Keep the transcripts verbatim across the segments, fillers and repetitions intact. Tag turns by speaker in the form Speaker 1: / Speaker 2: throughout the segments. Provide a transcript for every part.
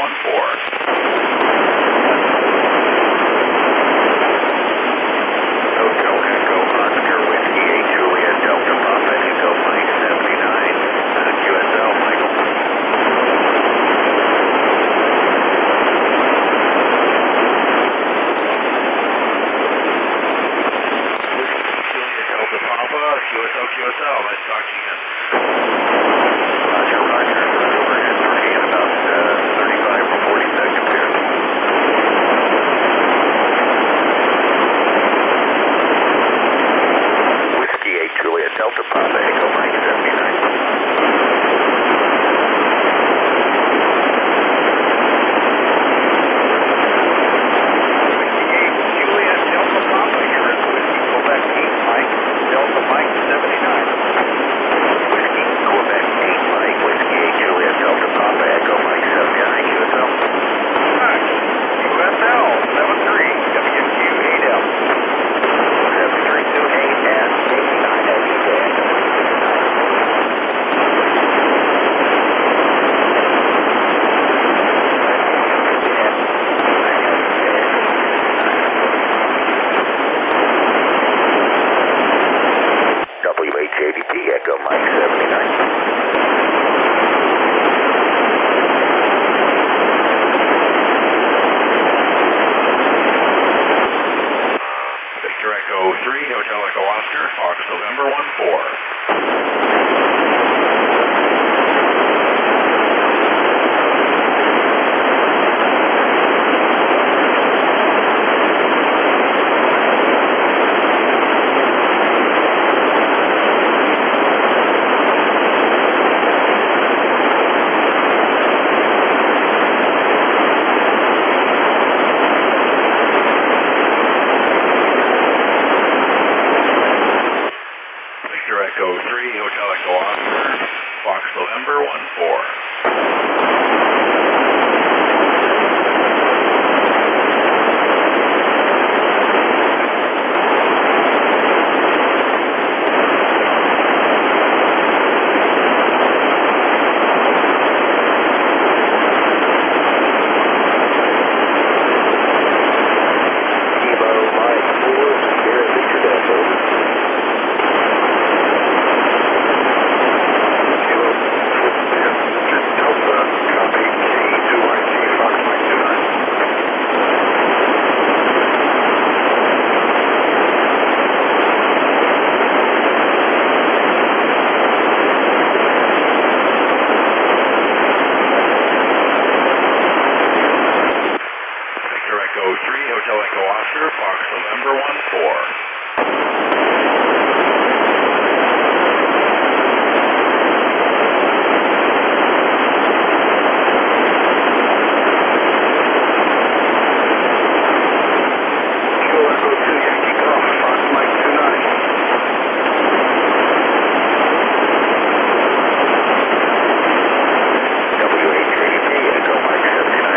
Speaker 1: one four.
Speaker 2: Hotel Echo Oscar Whiskey eight Juliet Delta Papa Echo Mike seventy-nine, uh, Q S L Michael. Juliet Delta Papa, Q S L Q S L, nice to talk to you again. Roger, Roger, overhead three in about uh, thirty-five or forty seconds here. Whiskey eight Juliet Delta Papa Echo Mike seventy-nine. Whiskey eight Juliet Delta Papa, you're at Whiskey Quebec eight Mike Delta Mike seventy-nine. Whiskey Quebec eight Mike Whiskey eight Juliet Delta Papa Echo Mike seventy-nine, Q S L. Hi, Q S L seven three W Q eight L. seven three two eight and eighty-nine at you go. W H A D P Echo Mike seventy-nine.
Speaker 1: Victor Echo three, Hotel Echo Oscar, Fox November one four. Victor Echo three, Hotel Echo Oscar, Fox November one four.
Speaker 2: Kilo Mike four, here at Victor Delta. Kilo Victor Delta, copy K two I G Fox Mike two nine.
Speaker 1: Victor Echo three, Hotel Echo Oscar, Fox November one four.
Speaker 2: Kilo Echo two Yankee Golf, Fox Mike two nine. W H A D P Echo Mike seventy-nine.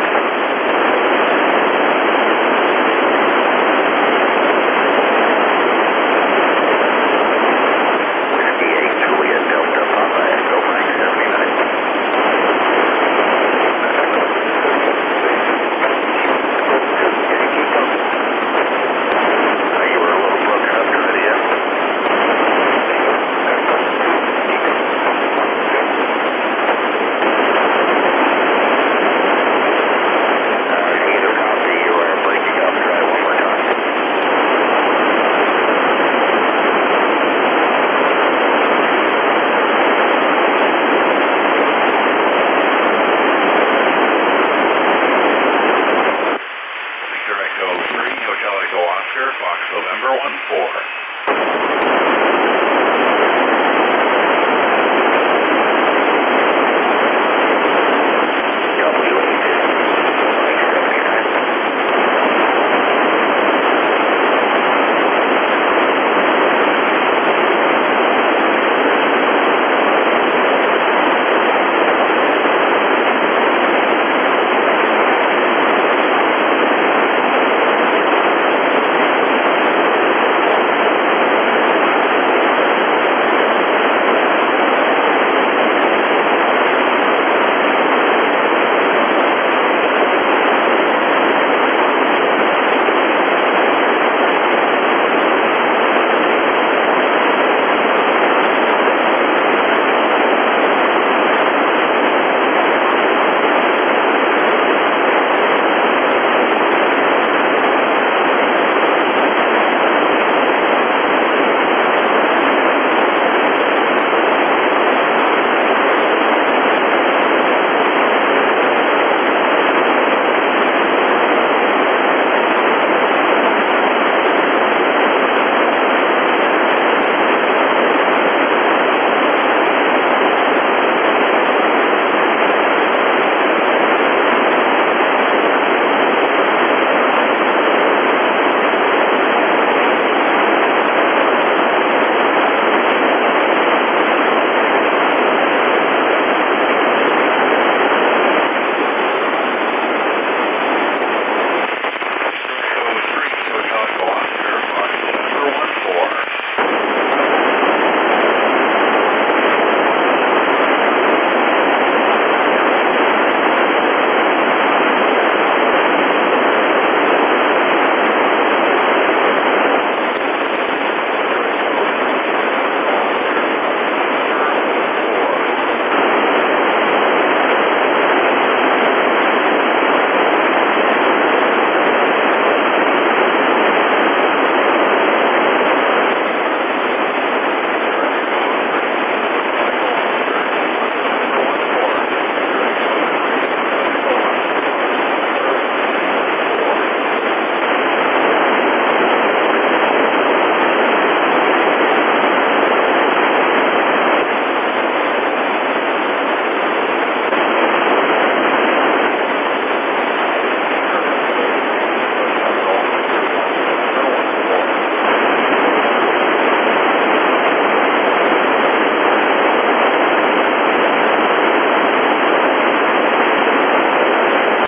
Speaker 2: Whiskey eight Juliet Delta Papa Echo Mike seventy-nine. Yankee Golf. Uh, you were a little broken up during the end. Uh, either copy, you are breaking up. Try one more time.
Speaker 1: Victor Echo three, Hotel Echo Oscar, Fox November one four.